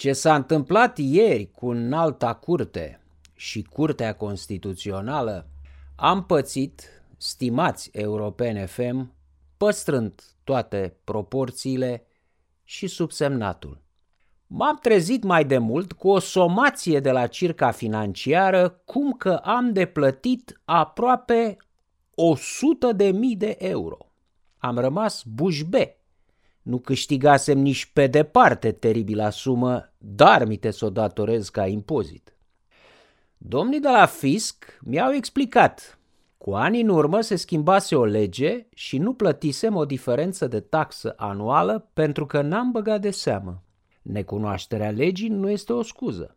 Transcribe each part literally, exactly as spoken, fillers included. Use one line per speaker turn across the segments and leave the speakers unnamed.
Ce s-a întâmplat ieri cu Înalta Curte și Curtea Constituțională am pățit, stimați Europeni F M, păstrând toate proporțiile și subsemnatul. M-am trezit mai de mult cu o somație de la Circa Financiară cum că am de plătit aproape o sută de mii de euro. Am rămas bușbe. Nu câștigasem nici pe departe teribila sumă, dar mi te s-o datorez ca impozit. Domnii de la fisc mi-au explicat. Cu ani în urmă se schimbase o lege și nu plătisem o diferență de taxă anuală pentru că n-am băgat de seamă. Necunoașterea legii nu este o scuză.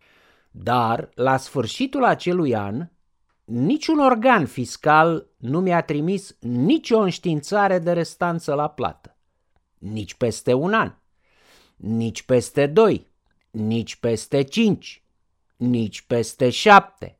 Dar, la sfârșitul acelui an, niciun organ fiscal nu mi-a trimis nicio înștiințare de restanță la plată. Nici peste un an, nici peste doi, nici peste cinci, nici peste șapte.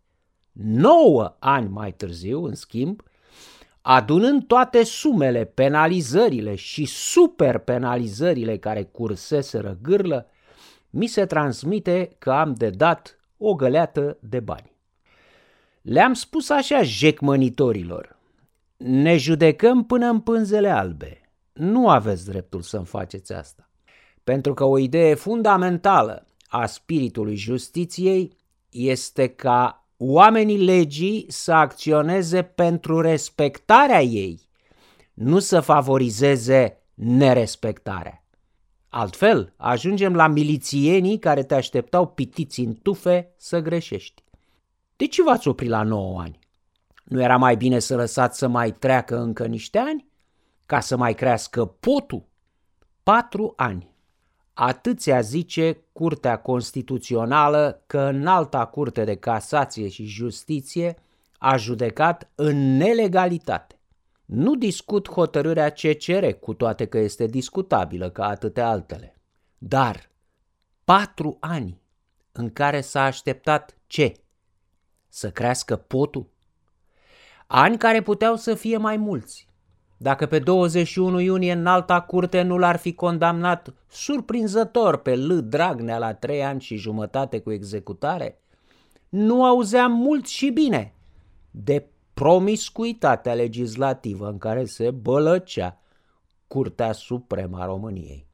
Nouă ani mai târziu, în schimb, adunând toate sumele, penalizările și superpenalizările care curseseră gârlă, mi se transmite că am de dat o găleată de bani. Le-am spus așa jecmănitorilor: ne judecăm până în pânzele albe. Nu aveți dreptul să-mi faceți asta, pentru că o idee fundamentală a spiritului justiției este ca oamenii legii să acționeze pentru respectarea ei, nu să favorizeze nerespectarea. Altfel, ajungem la milițienii care te așteptau pitiți în tufe să greșești. De ce v-ați oprit la nouă ani? Nu era mai bine să lăsați să mai treacă încă niște ani, ca să mai crească potul? Patru ani. Atâția zice Curtea Constituțională că Înalta Curte de Casație și Justiție a judecat în nelegalitate. Nu discut hotărârea C C R, cu toate că este discutabilă ca atâtea altele. Dar patru ani în care s-a așteptat ce? Să crească potul? Ani care puteau să fie mai mulți. Dacă pe douăzeci și unu iunie Înalta Curte nu l-ar fi condamnat surprinzător pe L. Dragnea la trei ani și jumătate cu executare, nu auzeam mult și bine de promiscuitatea legislativă în care se bălăcea Curtea Supremă a României.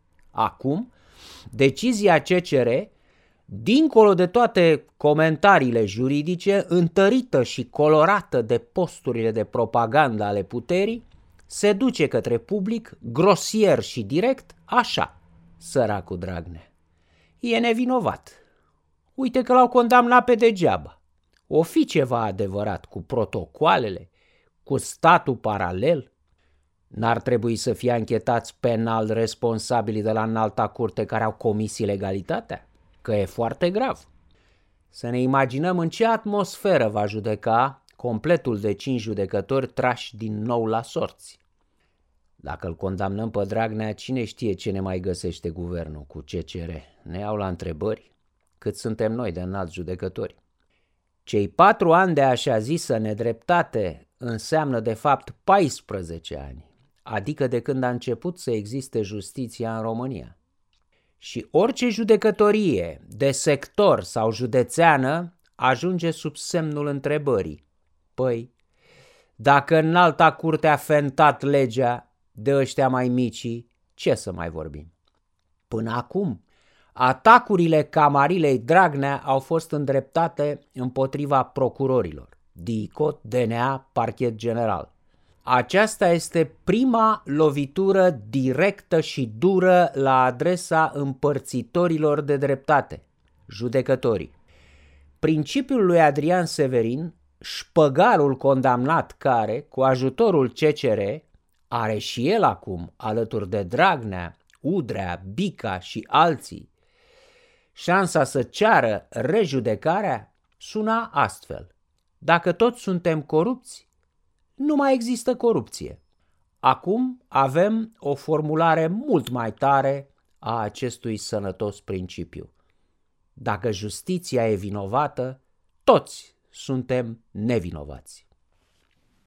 Acum, decizia C C R, dincolo de toate comentariile juridice, întărită și colorată de posturile de propagandă ale puterii, se duce către public, grosier și direct, așa: săracul Dragnea e nevinovat. Uite că l-au condamnat pe degeaba. O fi ceva adevărat cu protocoalele, cu statul paralel? N-ar trebui să fie anchetați penal responsabilii de la Înalta Curte care au comis ilegalitatea? Că e foarte grav. Să ne imaginăm în ce atmosferă va judeca completul de cinci judecători trași din nou la sorți. Dacă îl condamnăm pe Dragnea, cine știe ce ne mai găsește guvernul cu C C R? Ne iau la întrebări? Cât suntem noi de înalți judecători? Cei patru ani de așa zisă nedreptate înseamnă de fapt paisprezece ani, adică de când a început să existe justiția în România. Și orice judecătorie de sector sau județeană ajunge sub semnul întrebării. Păi, dacă Înalta Curte a fentat legea, de ăștia mai mici, ce să mai vorbim? Până acum, atacurile camarilei Dragnea au fost îndreptate împotriva procurorilor, DICOT, D N A, Parchet General. Aceasta este prima lovitură directă și dură la adresa împărțitorilor de dreptate, judecătorii. Principiul lui Adrian Severin, șpăgarul condamnat care, cu ajutorul C C R, are și el acum, alături de Dragnea, Udrea, Bica și alții, șansa să ceară rejudecarea, suna astfel: dacă toți suntem corupți, nu mai există corupție. Acum avem o formulare mult mai tare a acestui sănătos principiu: dacă justiția e vinovată, toți suntem nevinovați.